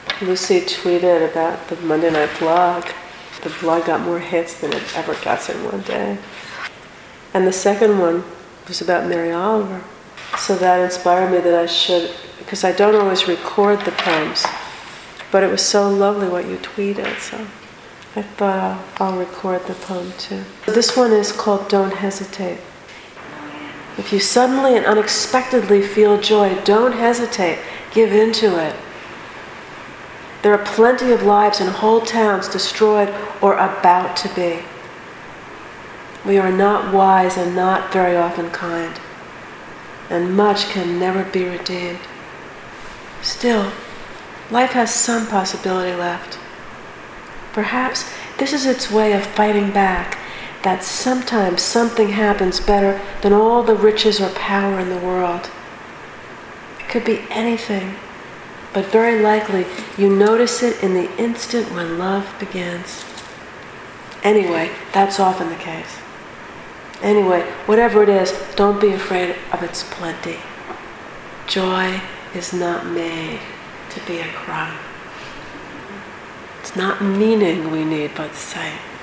Lucy tweeted about the Monday Night Vlog. The vlog got more hits than it ever gets in one day. And the second one was about Mary Oliver. So that inspired me that I should, because I don't always record the poems, but it was so lovely what you tweeted, so I thought I'll record the poem too. This one is called Don't Hesitate. If you suddenly and unexpectedly feel joy, don't hesitate, give in to it. There are plenty of lives and whole towns destroyed or about to be. We are not wise and not very often kind, and much can never be redeemed. Still, life has some possibility left. Perhaps this is its way of fighting back, that sometimes something happens better than all the riches or power in the world. It could be anything, but very likely you notice it in the instant when love begins. Anyway, that's often the case. Anyway, whatever it is, don't be afraid of its plenty. Joy is not made to be a crime. It's not meaning we need, but sight.